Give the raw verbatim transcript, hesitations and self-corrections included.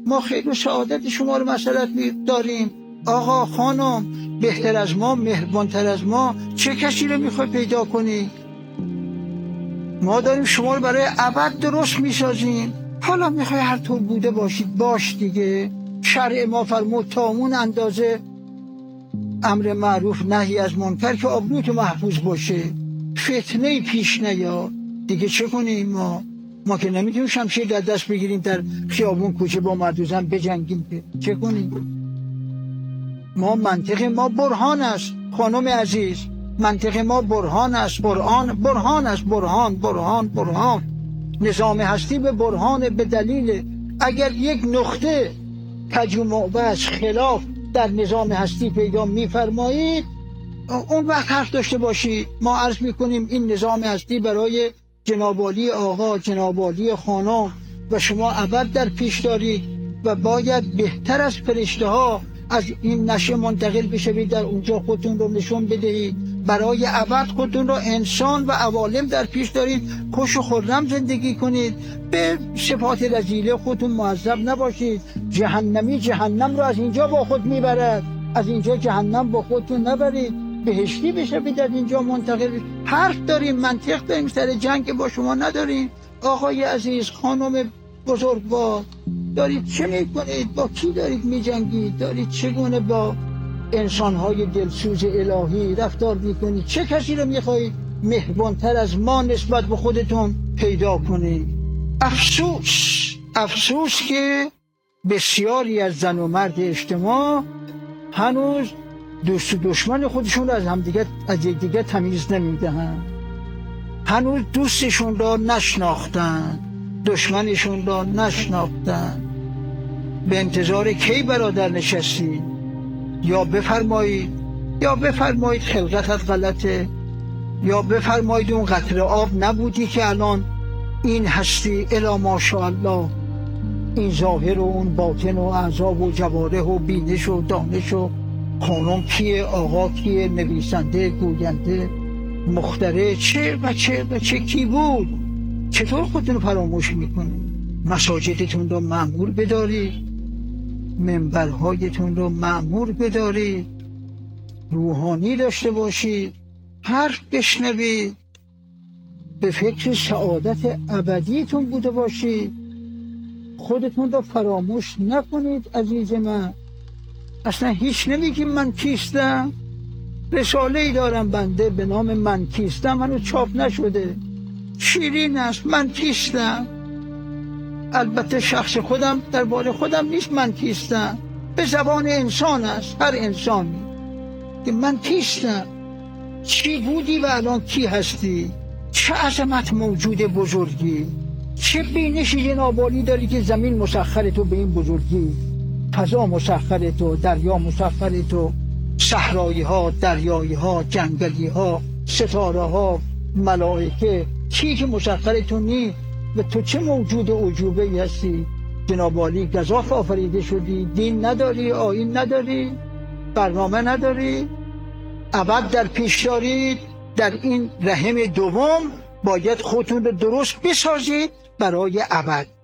ما خیر و سعادت شما رو مسئلت داریم. آقا خانم، بهتر از ما، مهربانتر از ما چه کسی رو میخوای پیدا کنی؟ ما داریم شما رو برای ابد درست میسازیم. حالا میخوای هر طور بوده باشید، باش دیگه. شرع ما فرمود تا اون اندازه امر معروف نهی از منکر که آبروت محفوظ باشه، فتنه پیش نیاد. دیگه چه کنیم؟ ما ما که نمیتونیم شمشیر در دست بگیریم در خیابون کوچه با مرد و زن بجنگیم، که چه کنیم؟ ما منطق ما برهان است خانم عزیز، منطق ما برهان است. برهان برهان است، برهان برهان برهان. نظام هستی به برهان، به دلیل. اگر یک نقطه کج و معوج خلاف در نظام هستی پیدا می‌فرمایید، اون وقت حرف داشته باشید. ما عرض می‌کنیم این نظام هستی برای جناب عالی آقا، جناب عالی خانم و شما ابد در پیش دارید و باید بهتر از فرشته ها از این نشه منتقل بشوید، در اونجا خودتون رو نشون بدهید. برای ابد خودتون رو انسان و عوالم در پیش دارید. خوش و خرم زندگی کنید، به صفات رذیله خودتون معذب نباشید. جهنمی جهنم رو از اینجا با خود میبرد، از اینجا جهنم با خودتون نبرید. بهشتی بشوید، از اینجا منتقل. حرف داریم، منطق داریم، سر جنگ با شما نداریم. آقای عزیز، خانم بزرگوار، دارید چه میکنید؟ با کی دارید میجنگید؟ دارید چگونه با انسانهای دلسوز الهی رفتار میکنید؟ چه کسی رو میخواهید مهربانتر از ما نسبت به خودتون پیدا کنید؟ افسوس افسوس که بسیاری از زن و مرد اجتماع هنوز دوست و دشمن خودشون رو از همدیگه از یکدیگه تمیز نمیدهند. هنوز دوستشون را نشناختن، دشمنشون را نشناختن. به انتظار کی برادر نشستی؟ یا بفرمایید یا بفرمایید خلقتت غلطه، یا بفرمایید اون قطره آب نبودی که الان این هستی الا ماشاءالله، این ظاهر و اون باطن و اعضا و جوارح و بینش و دانش و خانم کیه، آقا کیه، نویسنده، گوینده، مخترع، چه و چه و چه کی بود؟ چطور خودتون فراموش میکنید؟ مساجدتون رو معمور بدارید، منبرهایتون رو معمور بدارید، روحانی داشته باشید، حرف بشنوید، به فکر سعادت ابدیتون بوده باشید. خودتون رو فراموش نکنید عزیز من. اصلا هیچ نمیگیم من کیستم. رساله ای دارم بنده به نام من کیستم، هنوز چاپ نشده، شیرین است. من کیستم، البته شخص خودم درباره خودم نیست من کیستم، به زبان انسان است، هر انسانی که من کیستم، چی بودی و الان کی هستی، چه عظمت موجود بزرگی، چه بینش جناب عالی داری که زمین مسخر تو به این بزرگی، فضا مسخر تو، دریا مسخر تو، صحرایی ها، دریایی ها، جنگلی ها، ستاره ها، ملائکه، چی که مسخر تو نیست؟ و تو چه موجود عجوبه هستی؟ جناب عالی گزاف آفریده شدی، دین نداری، آیین نداری، برنامه نداری، ابد در پیش دارید. در این رحم دوم باید خودتون رو درست بسازید برای ابد.